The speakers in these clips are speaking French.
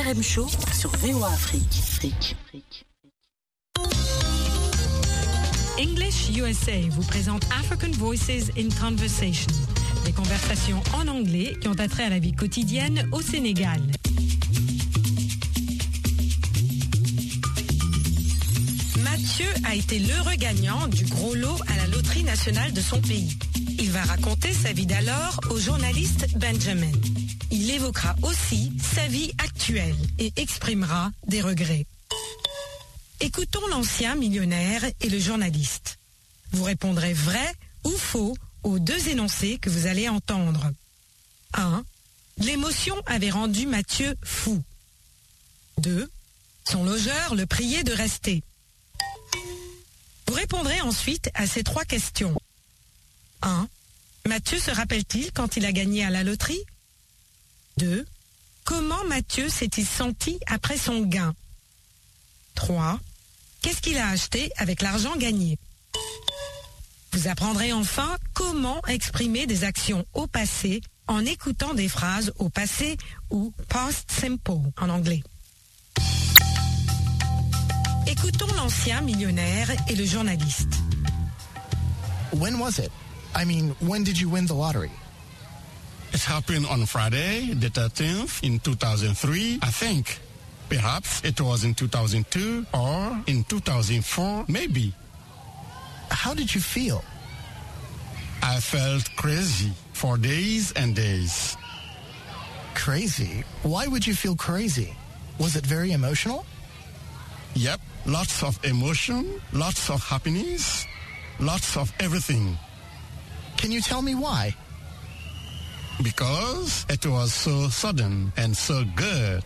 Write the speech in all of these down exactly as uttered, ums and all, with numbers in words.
R M Show sur V O A Afrique. Afrique. English U S A vous présente African Voices in Conversation, des conversations en anglais qui ont attrait à la vie quotidienne au Sénégal. Mathieu a été l'heureux gagnant du gros lot à la loterie nationale de son pays. Il va raconter sa vie d'alors au journaliste Benjamin. Il évoquera aussi sa vie actuelle et exprimera des regrets. Écoutons l'ancien millionnaire et le journaliste. Vous répondrez vrai ou faux aux deux énoncés que vous allez entendre. un. L'émotion avait rendu Mathieu fou. deux. Son logeur le priait de rester. Vous répondrez ensuite à ces trois questions. un. Mathieu se rappelle-t-il quand il a gagné à la loterie? deux. Comment Mathieu s'est-il senti après son gain? trois. Qu'est-ce qu'il a acheté avec l'argent gagné? Vous apprendrez enfin comment exprimer des actions au passé en écoutant des phrases au passé ou past simple en anglais. Écoutons l'ancien millionnaire et le journaliste. When was it? I mean, when did you win the lottery? It happened on Friday, the thirteenth, in two thousand three, I think. Perhaps it was in two thousand two or in two thousand four, maybe. How did you feel? I felt crazy for days and days. Crazy? Why would you feel crazy? Was it very emotional? Yep, lots of emotion, lots of happiness, lots of everything. Can you tell me why? Because it was so sudden and so good.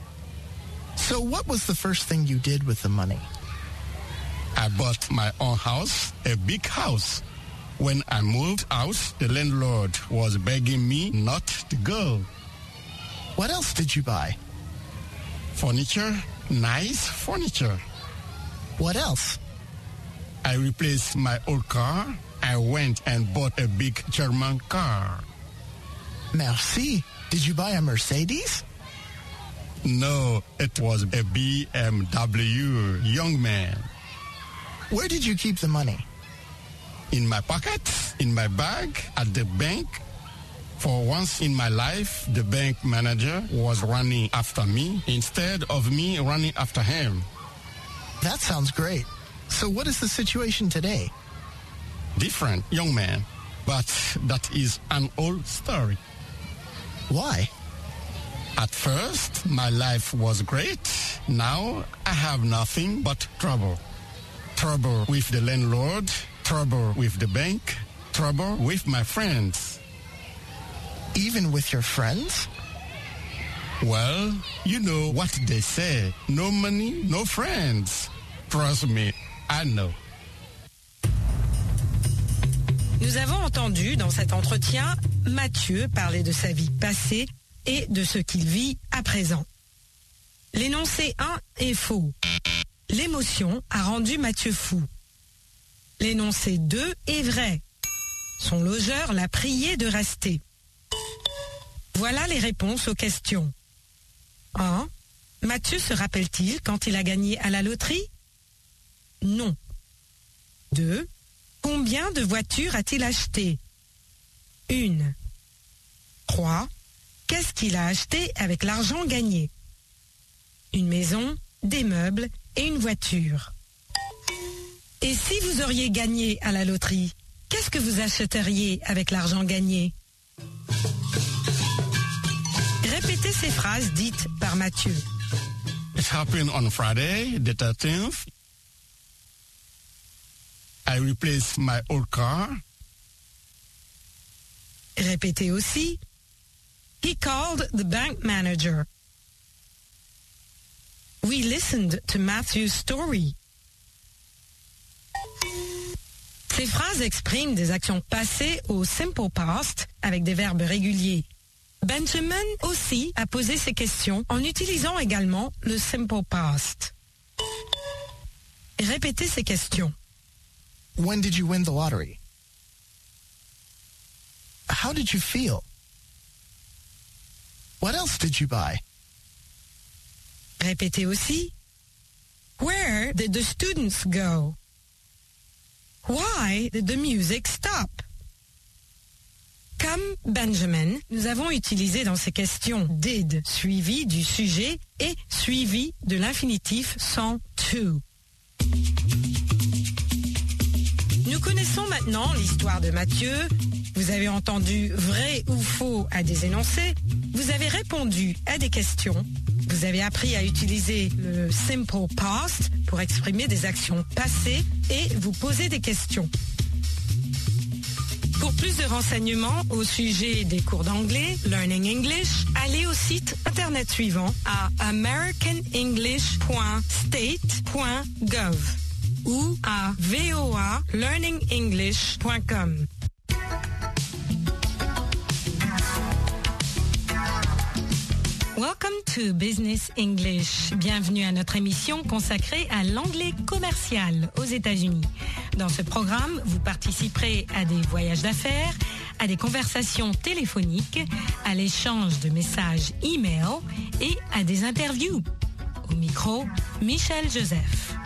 So what was the first thing you did with the money? I bought my own house, a big house. When I moved out, the landlord was begging me not to go. What else did you buy? Furniture, nice furniture. What else? I replaced my old car. I went and bought a big German car. Merci. Did you buy a Mercedes? No, it was a B M W, young man. Where did you keep the money? In my pocket, in my bag, at the bank. For once in my life, the bank manager was running after me instead of me running after him. That sounds great. So what is the situation today? Different, young man. But that is an old story. Why? At first, my life was great. Now, I have nothing but trouble. Trouble with the landlord, trouble with the bank, trouble with my friends. Even with your friends? Well, you know what they say. No money, no friends. Trust me, I know. Nous avons entendu dans cet entretien Mathieu parler de sa vie passée et de ce qu'il vit à présent. L'énoncé un est faux. L'émotion a rendu Mathieu fou. L'énoncé deux est vrai. Son logeur l'a prié de rester. Voilà les réponses aux questions. un. Mathieu se rappelle-t-il quand il a gagné à la loterie? Non. deux. Combien de voitures a-t-il acheté? Une. trois. Qu'est-ce qu'il a acheté avec l'argent gagné? Une maison, des meubles et une voiture. Et si vous auriez gagné à la loterie, qu'est-ce que vous achèteriez avec l'argent gagné? Répétez ces phrases dites par Mathieu. It happened on Friday, the thirteenth. I replaced my old car. Répétez aussi. He called the bank manager. We listened to Matthew's story. Ces phrases expriment des actions passées au simple past avec des verbes réguliers. Benjamin aussi a posé ces questions en utilisant également le simple past. Répétez ces questions. When did you win the lottery? How did you feel? What else did you buy? Répétez aussi. Where did the students go? Why did the music stop? Comme Benjamin, nous avons utilisé dans ces questions did suivi du sujet et suivi de l'infinitif sans to. Nous connaissons maintenant l'histoire de Mathieu. Vous avez entendu vrai ou faux à des énoncés. Vous avez répondu à des questions. Vous avez appris à utiliser le simple past pour exprimer des actions passées et vous poser des questions. Pour plus de renseignements au sujet des cours d'anglais, Learning English, allez au site internet suivant à american english point state point gov ou à voa learning english point com. Welcome to Business English. Bienvenue à notre émission consacrée à l'anglais commercial aux États-Unis. Dans ce programme, vous participerez à des voyages d'affaires, à des conversations téléphoniques, à l'échange de messages e-mail et à des interviews. Au micro, Michel Joseph.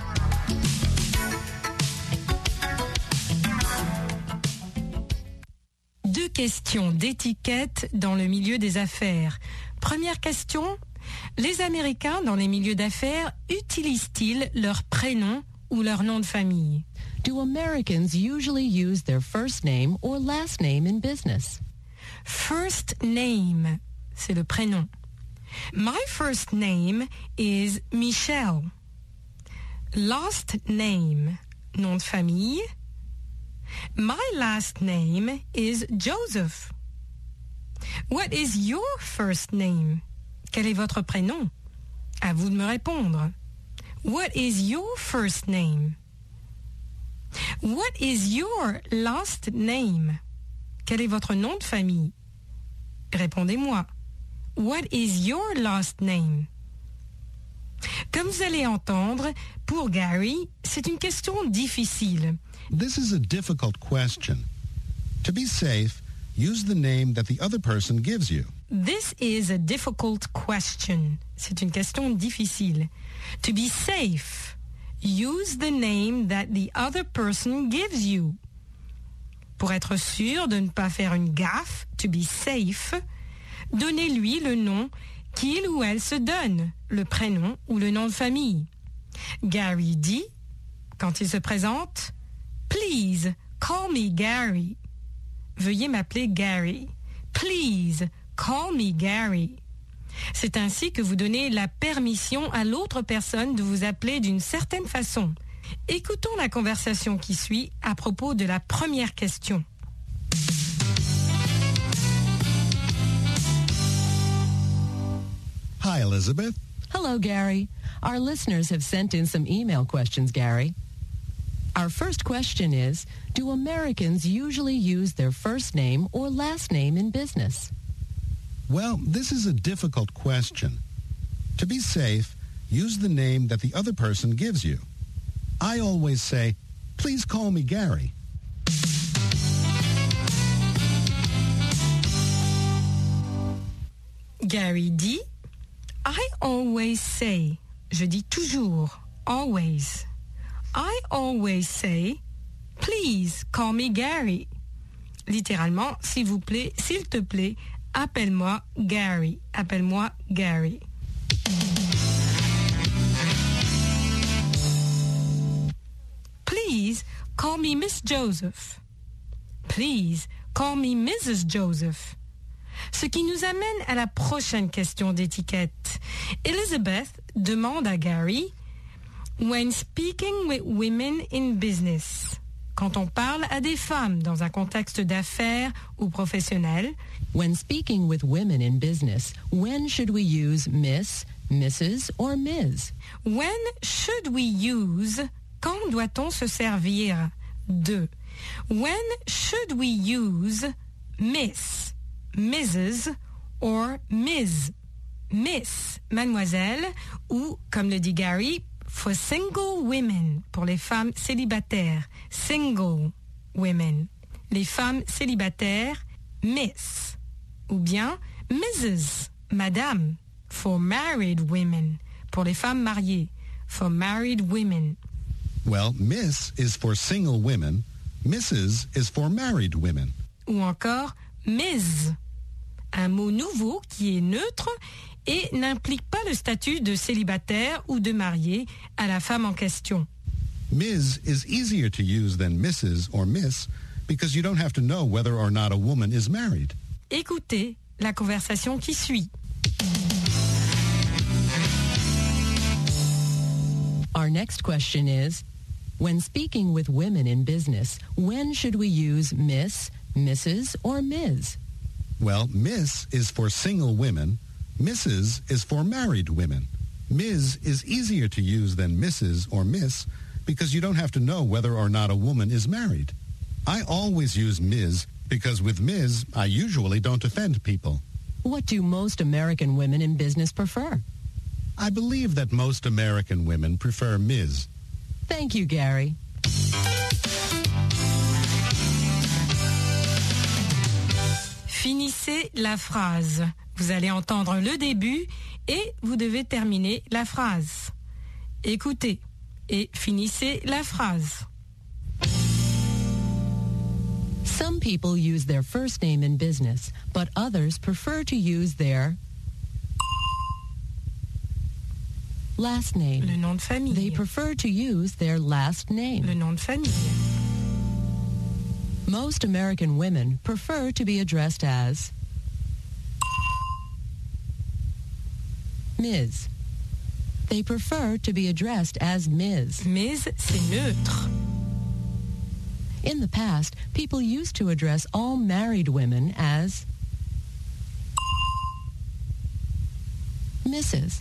Deux questions d'étiquette dans le milieu des affaires. Première question, les Américains dans les milieux d'affaires utilisent-ils leur prénom ou leur nom de famille? Do Americans usually use their first name or last name in business? First name, c'est le prénom. My first name is Michelle. Last name, nom de famille. My last name is Joseph. What is your first name? Quel est votre prénom? À vous de me répondre. What is your first name? What is your last name? Quel est votre nom de famille? Répondez-moi. What is your last name? Comme vous allez entendre, pour Gary, c'est une question difficile. This is a difficult question. To be safe, use the name that the other person gives you. This is a difficult question. C'est une question difficile. To be safe, use the name that the other person gives you. Pour être sûr de ne pas faire une gaffe, to be safe, donnez-lui le nom qu'il ou elle se donne, le prénom ou le nom de famille. Gary dit, quand il se présente, « Please, call me Gary ». Veuillez m'appeler Gary. Please, call me Gary. C'est ainsi que vous donnez la permission à l'autre personne de vous appeler d'une certaine façon. Écoutons la conversation qui suit à propos de la première question. Hi, Elizabeth. Hello, Gary. Our listeners have sent in some email questions, Gary. Our first question is, do Americans usually use their first name or last name in business? Well, this is a difficult question. To be safe, use the name that the other person gives you. I always say, please call me Gary. Gary dit, I always say, je dis toujours, always. I always say, please call me Gary. Littéralement, s'il vous plaît, s'il te plaît, appelle-moi Gary. Appelle-moi Gary. Please call me Miss Joseph. Please call me Missus Joseph. Ce qui nous amène à la prochaine question d'étiquette. Elizabeth demande à Gary, when speaking with women in business, quand on parle à des femmes dans un contexte d'affaires ou professionnel, when speaking with women in business, when should we use Miss, Missus or Miz? When should we use, quand doit-on se servir de? When should we use Miss, Missus or Miz? Miss, mademoiselle, ou, comme le dit Gary, for single women, pour les femmes célibataires, single women. Les femmes célibataires, Miss. Ou bien Missus, madame, for married women, pour les femmes mariées. For married women. Well, Miss is for single women. Missus is for married women. Ou encore Miz, un mot nouveau qui est neutre et n'implique pas le statut de célibataire ou de marié à la femme en question. Miz is easier to use than Missus or Miss because you don't have to know whether or not a woman is married. Écoutez la conversation qui suit. Our next question is, when speaking with women in business, when should we use Miss, Missus, or Miz? Well, Miss is for single women. Missus is for married women. Miz is easier to use than Missus or Miss because you don't have to know whether or not a woman is married. I always use Miz because with Miz, I usually don't offend people. What do most American women in business prefer? I believe that most American women prefer Miz. Thank you, Gary. Finissez la phrase. Vous allez entendre le début et vous devez terminer la phrase. Écoutez et finissez la phrase. Some people use their first name in business, but others prefer to use their last name. Le nom de famille. They prefer to use their last name. Le nom de famille. Most American women prefer to be addressed as Miz. They prefer to be addressed as Miz. Miz, c'est neutre. In the past, people used to address all married women as Missus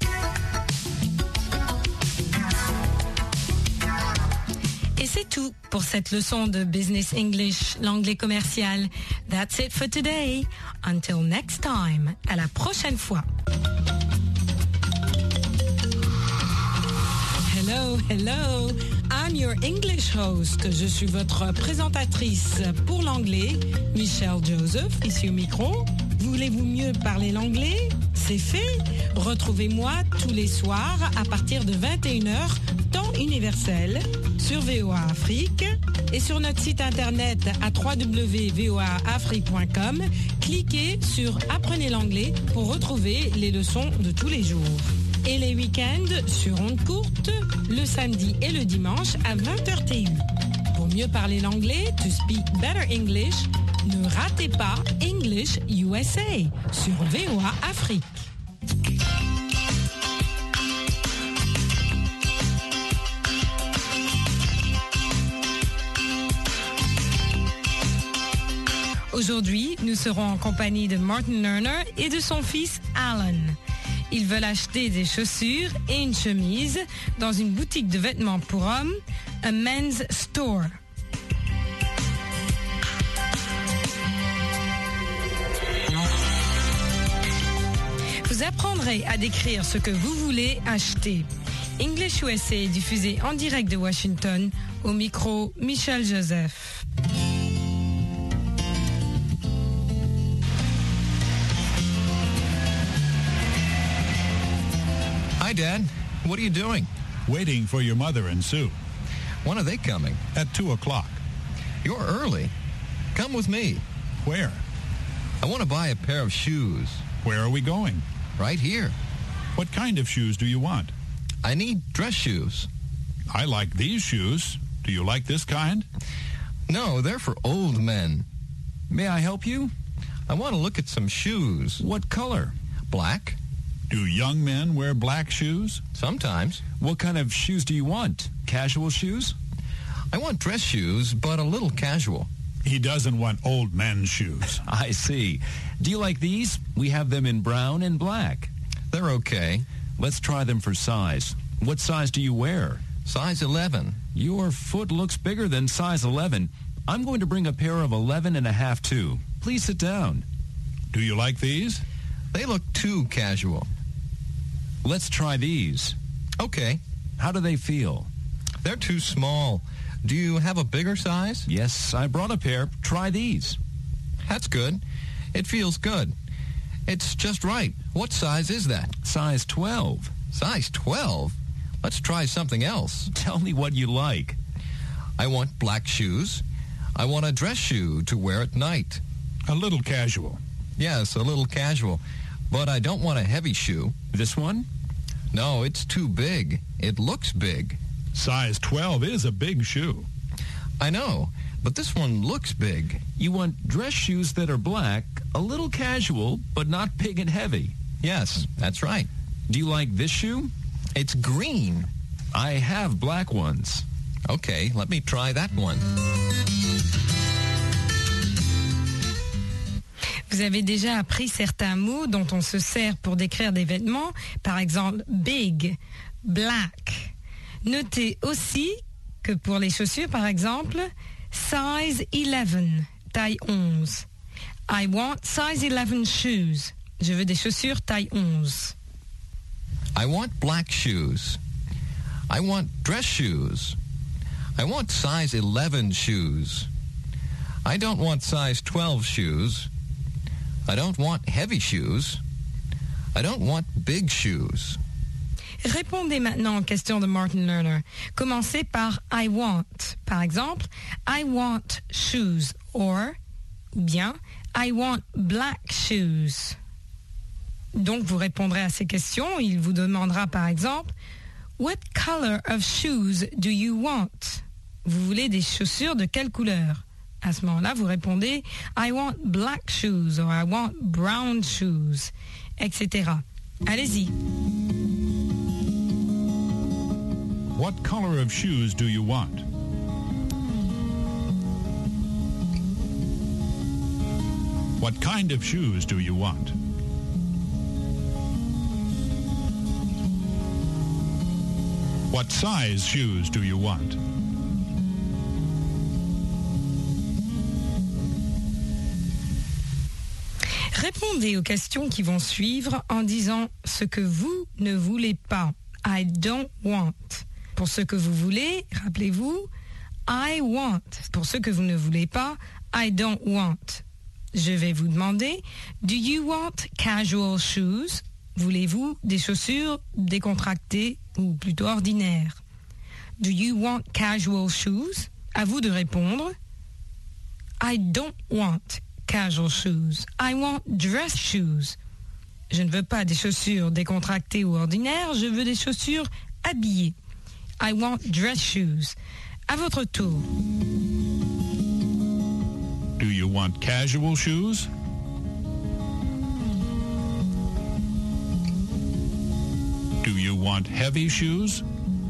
Et c'est tout pour cette leçon de Business English, l'anglais commercial. That's it for today. Until next time. À la prochaine fois. Hello, hello. I'm your English host. Je suis votre présentatrice pour l'anglais, Michelle Joseph, ici au micro. Voulez-vous mieux parler l'anglais? C'est fait. Retrouvez-moi tous les soirs à partir de vingt et une heures, temps universel, sur V O A Afrique et sur notre site internet à w w w point v o a afrique point com. Cliquez sur Apprenez l'anglais pour retrouver les leçons de tous les jours. Et les week-ends sur ondes courtes, le samedi et le dimanche à vingt heures T U. Pour mieux parler l'anglais, to speak better English, ne ratez pas English U S A sur V O A Afrique. Aujourd'hui, nous serons en compagnie de Martin Lerner et de son fils Alan. Ils veulent acheter des chaussures et une chemise dans une boutique de vêtements pour hommes, a men's store. Vous apprendrez à décrire ce que vous voulez acheter. English U S A est diffusé en direct de Washington, au micro Michelle Joseph. Hi, Dad. What are you doing? Waiting for your mother and Sue. When are they coming? At two o'clock. You're early. Come with me. Where? I want to buy a pair of shoes. Where are we going? Right here. What kind of shoes do you want? I need dress shoes. I like these shoes. Do you like this kind? No, they're for old men. May I help you? I want to look at some shoes. What color? Black. Do young men wear black shoes? Sometimes. What kind of shoes do you want? Casual shoes? I want dress shoes, but a little casual. He doesn't want old men's shoes. I see. Do you like these? We have them in brown and black. They're okay. Let's try them for size. What size do you wear? Size eleven. Your foot looks bigger than size eleven. I'm going to bring a pair of eleven and a half too. Please sit down. Do you like these? They look too casual. Let's try these. Okay. How do they feel? They're too small. Do you have a bigger size? Yes, I brought a pair. Try these. That's good. It feels good. It's just right. What size is that? Size twelve. Size twelve? Let's try something else. Tell me what you like. I want black shoes. I want a dress shoe to wear at night. A little casual. Yes, a little casual. But I don't want a heavy shoe. This one? No, it's too big. It looks big. Size twelve is a big shoe. I know, but this one looks big. You want dress shoes that are black, a little casual, but not big and heavy. Yes, that's right. Do you like this shoe? It's green. I have black ones. Okay, let me try that one. Vous avez déjà appris certains mots dont on se sert pour décrire des vêtements, par exemple big, black. Notez aussi que pour les chaussures, par exemple, size eleven, taille onze. I want size eleven shoes. Je veux des chaussures taille onze. I want black shoes. I want dress shoes. I want size eleven shoes. I don't want size twelve shoes. I don't want heavy shoes. I don't want big shoes. Répondez maintenant aux questions de Martin Lerner. Commencez par I want. Par exemple, I want shoes or, ou bien, I want black shoes. Donc, vous répondrez à ces questions. Il vous demandera par exemple, what color of shoes do you want? Vous voulez des chaussures de quelle couleur? À ce moment-là, vous répondez I want black shoes or I want brown shoes, et cetera. Allez-y. What color of shoes do you want? What kind of shoes do you want? What size shoes do you want? Répondez aux questions qui vont suivre en disant ce que vous ne voulez pas. I don't want. Pour ce que vous voulez, rappelez-vous, I want. Pour ce que vous ne voulez pas, I don't want. Je vais vous demander, do you want casual shoes? Voulez-vous des chaussures décontractées ou plutôt ordinaires? Do you want casual shoes? À vous de répondre. I don't want casual shoes. I want dress shoes. Je ne veux pas des chaussures décontractées ou ordinaires, je veux des chaussures habillées. I want dress shoes. À votre tour. Do you want casual shoes? Do you want heavy shoes?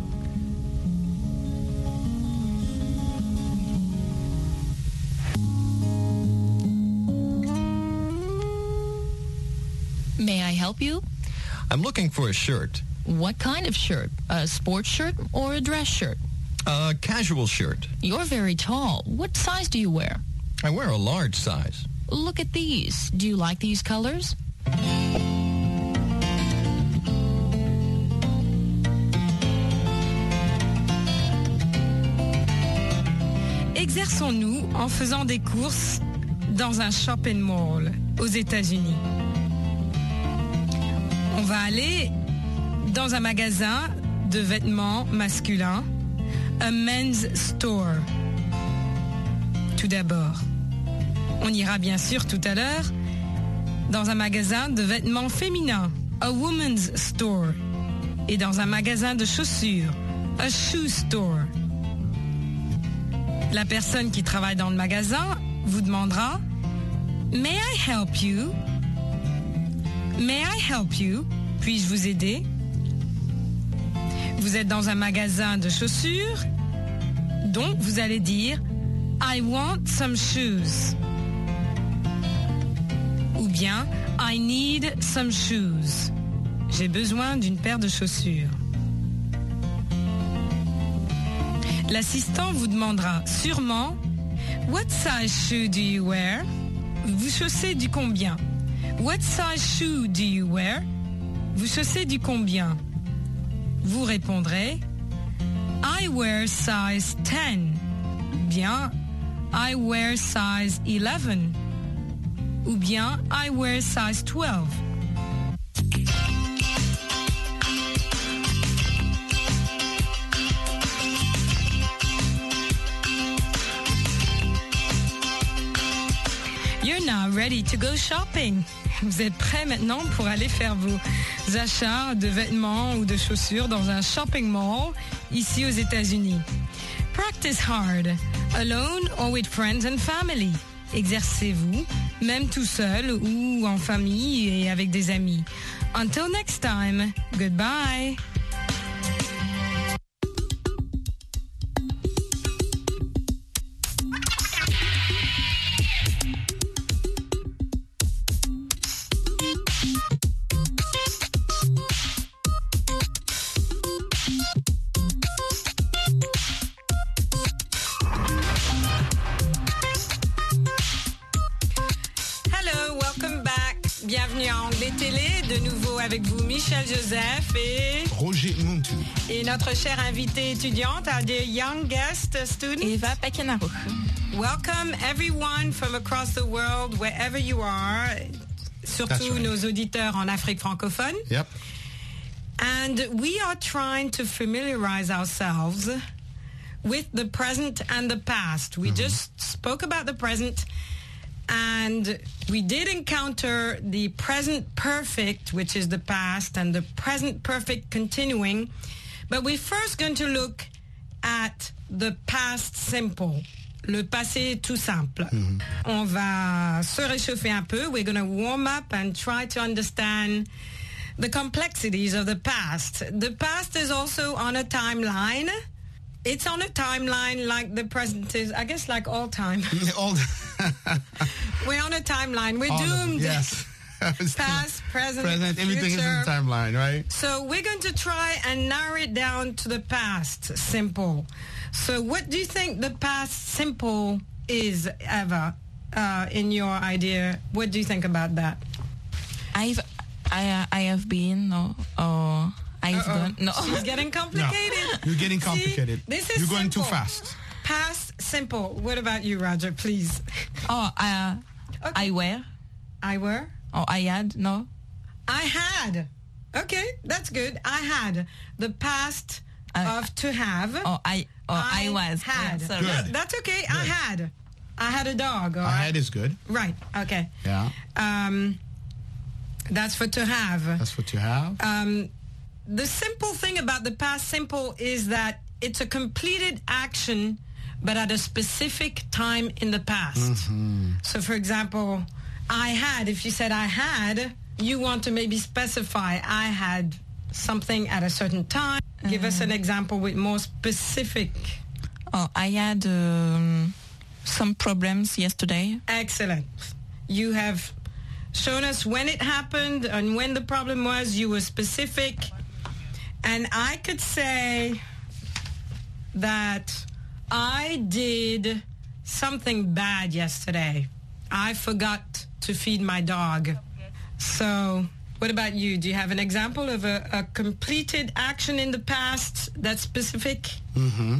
May I help you? I'm looking for a shirt. What kind of shirt? A sports shirt or a dress shirt? A casual shirt. You're very tall. What size do you wear? I wear a large size. Look at these. Do you like these colors? Exerçons-nous en faisant des courses dans un shopping mall aux États-Unis. On va aller dans un magasin de vêtements masculins, a men's store. Tout d'abord, on ira bien sûr tout à l'heure dans un magasin de vêtements féminins, a woman's store, et dans un magasin de chaussures, a shoe store. La personne qui travaille dans le magasin vous demandera « May I help you? May I help you? Puis-je vous aider? » Vous êtes dans un magasin de chaussures, donc vous allez dire « I want some shoes » ou bien « I need some shoes ». J'ai besoin d'une paire de chaussures. L'assistant vous demandera sûrement « What size shoe do you wear? » Vous chaussez du combien? What size shoe do you wear? Vous chaussez du combien? Vous répondrez I wear size ten. Bien I wear size eleven. Ou bien I wear size twelve. now ready to go shopping? Vous êtes prêts maintenant pour aller faire vos achats de vêtements ou de chaussures dans un shopping mall ici aux États-Unis? Practice hard, alone or with friends and family. Exercez-vous, même tout seul ou en famille et avec des amis. Until next time, goodbye. Bienvenue à Anglais Télé, de nouveau avec vous Michel Joseph et Roger Muntu. Et notre chère invitée étudiante, our dear young guest student, Eva Pekenaro. Welcome everyone from across the world, wherever you are, surtout right. Nos auditeurs en Afrique francophone. Yep. And we are trying to familiarize ourselves with the present and the past. We mm-hmm. just spoke about the present. And we did encounter the present perfect, which is the past, and the present perfect continuing. But we're first going to look at the past simple, le passé tout simple. Mm-hmm. On va se réchauffer un peu. We're going to warm up and try to understand the complexities of the past. The past is also on a timeline. It's on a timeline like the present is, I guess, like all time. all We're on a timeline. We're all doomed. Yes. Past, present, present, everything future. is in the timeline, right? So we're going to try and narrow it down to the past simple. So what do you think the past simple is, Eva, uh, in your idea? What do you think about that? I've, I, I have been, no, or... I've Uh-oh. done. No, she's getting complicated. No, you're getting complicated. See, this is you're going simple. too fast. Past simple. What about you, Roger? Please. Oh, uh, okay. I wear. I were. Oh, I had. No. I had. Okay, that's good. I had the past uh, of to have. Oh, I. Oh, I, I was. Had. Yeah, good. That's okay. Good. I had. I had a dog. I had is good. Right. Okay. Yeah. Um, that's for to have. That's for to have. Um. The simple thing about the past simple is that it's a completed action, but at a specific time in the past. Mm-hmm. So, for example, I had, if you said I had, you want to maybe specify I had something at a certain time. Uh, Give us an example with more specific. Oh, I had um, some problems yesterday. Excellent. You have shown us when it happened and when the problem was. You were specific. And I could say that I did something bad yesterday. I forgot to feed my dog. So what about you? Do you have an example of a, a completed action in the past that's specific? Mm-hmm.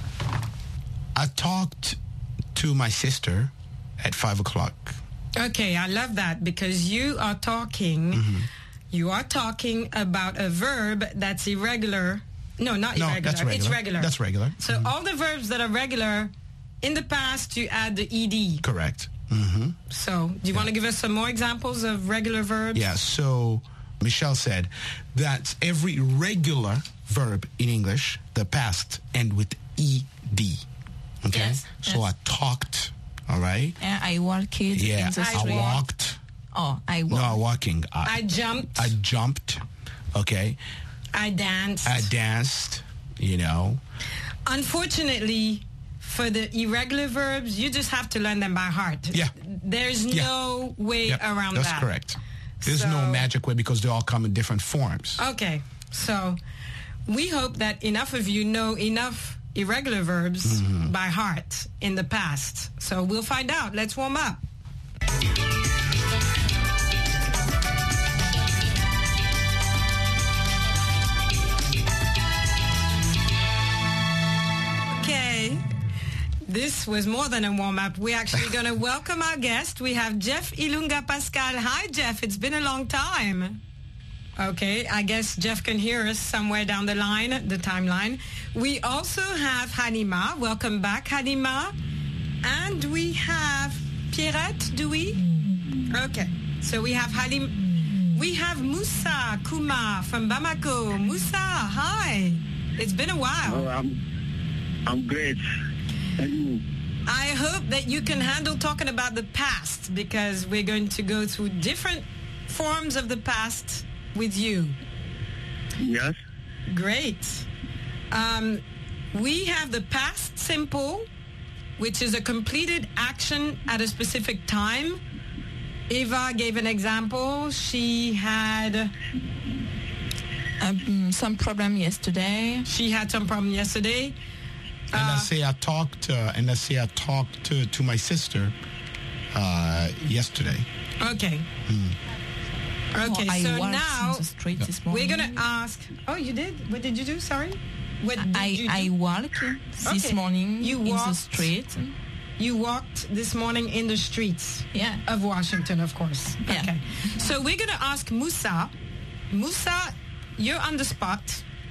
I talked to my sister at five o'clock. Okay, I love that because you are talking... Mm-hmm. You are talking about a verb that's irregular. No, not no, irregular. That's regular. It's regular. That's regular. So mm-hmm. all the verbs that are regular, in the past, you add the ed. Correct. Mm-hmm. So do you yeah. want to give us some more examples of regular verbs? Yeah, so Michelle said that every regular verb in English, the past, end with ed. Okay? Yes, so yes. I talked, all right? Yeah, I walked. Yeah, in the I street. walked. Oh, I walked. No, walking. I, I jumped. I jumped. Okay. I danced. I danced, you know. Unfortunately, for the irregular verbs, you just have to learn them by heart. Yeah. There's yeah. no way yep. around That's that. That's correct. There's so, no magic way because they all come in different forms. Okay. So we hope that enough of you know enough irregular verbs mm-hmm. by heart in the past. So we'll find out. Let's warm up. Okay. This was more than a warm-up. We're actually going to welcome our guest. We have Jeff Ilunga Pascal. Hi, Jeff. It's been a long time. Okay, I guess Jeff can hear us somewhere down the line, the timeline. We also have Halima. Welcome back, Halima. And we have Pierrette, do we? Okay. So we have Halim. We have Musa Kuma from Bamako. Musa, hi. It's been a while. Oh, I'm, I'm great. And you? I hope that you can handle talking about the past because we're going to go through different forms of the past with you. Yes. Great. Um, we have the past simple, which is a completed action at a specific time. Eva gave an example. She had um, some problem yesterday. She had some problem yesterday. And uh, I say I talked. Uh, and I say I talked to, to my sister uh, yesterday. Okay. Hmm. Okay. Oh, so I now the street this morning. we're gonna ask. Oh, you did? What did you do? Sorry. What did I you do? I walked this Okay. morning You in walked. the street. You walked this morning in the streets Yeah. of Washington, of course. Yeah. Okay. So we're going to ask Musa. Musa, you're on the spot.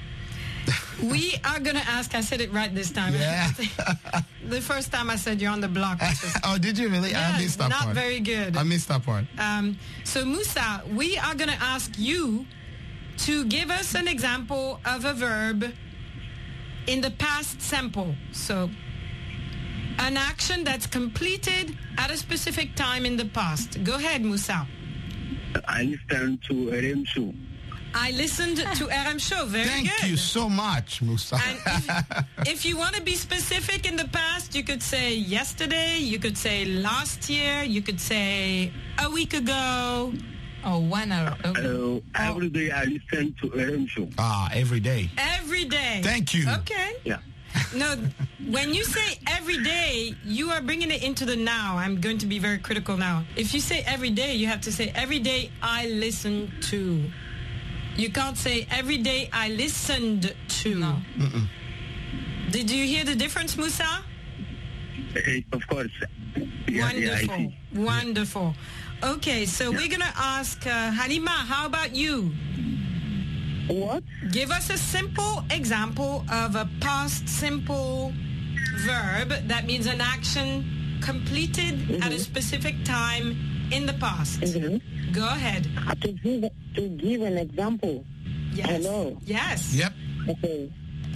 We are going to ask, I said it right this time. Yeah. The first time I said you're on the block. Oh, did you really? Yeah, I missed that not part. very good. I missed that part. Um, so Musa, we are going to ask you to give us an example of a verb in the past simple. So an action that's completed at a specific time in the past. Go ahead, Musa. I listened to R M show. I listened to R M show. Very Thank good. you so much, Musa. And if, if you want to be specific in the past, you could say yesterday, you could say last year, you could say a week ago. Oh, one hour ago. Uh, every day I listen to R M show. Ah, every day. Every day. Thank you. Okay. Yeah. No, when you say every day, you are bringing it into the now. I'm going to be very critical now. If you say every day, you have to say every day I listen to. You can't say every day I listened to. No. Mm-mm. Did you hear the difference, Musa? Uh, of course. Yeah, Wonderful. Yeah, Wonderful. Okay, so yeah. We're going to ask uh, Halima, how about you? What? Give us a simple example of a past simple verb that means an action completed mm-hmm. at a specific time in the past. Mm-hmm. Go ahead. Uh, to give to give an example. Yes. Hello. Yes. Yep. Okay.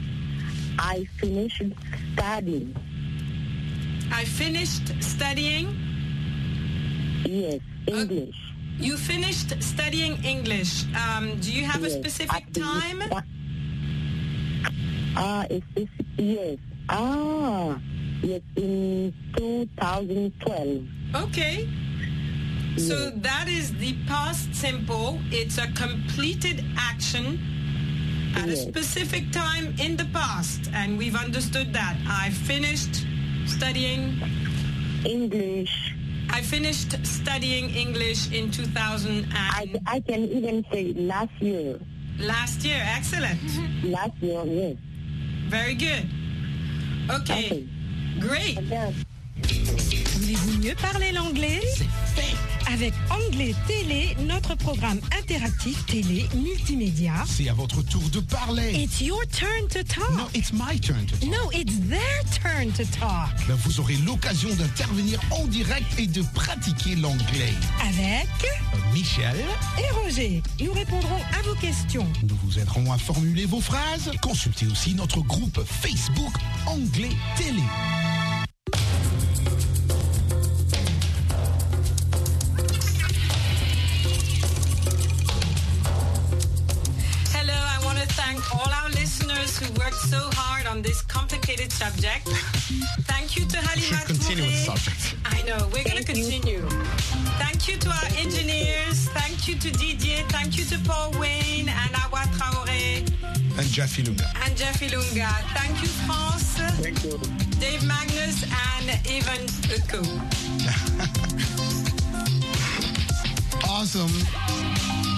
I finished studying. I finished studying. Yes, English. Uh, you finished studying English. Um, do you have yes. a specific At time? Ah, uh, yes. Ah, yes, in two thousand twelve. Okay. Yes. So that is the past simple. It's a completed action at yes. a specific time in the past. And we've understood that. I finished studying English. I finished studying English in two thousand. And I, I can even say last year. Last year, excellent. Last year, yes. Very good. Okay, okay. Great. Okay. Voulez-vous mieux parler l'anglais? C'est fait. Avec Anglais Télé, notre programme interactif télé multimédia. C'est à votre tour de parler. It's your turn to talk. No, it's my turn to talk. No, it's their turn to talk. Ben, vous aurez l'occasion d'intervenir en direct et de pratiquer l'anglais. Avec Michel et Roger. Nous répondrons à vos questions. Nous vous aiderons à formuler vos phrases. Consultez aussi notre groupe Facebook Anglais Télé. All our listeners who worked so hard on this complicated subject. Thank you to Halima. Should continue with the subject. I know, we're going to continue. You. Thank you to our engineers. Thank you to Didier. Thank you to Paul Wayne and Awa Traoré. And Jeffy Lunga. And Jeffy Lunga. Thank you, France. Thank you. Dave Magnus and Evan Uko. Awesome.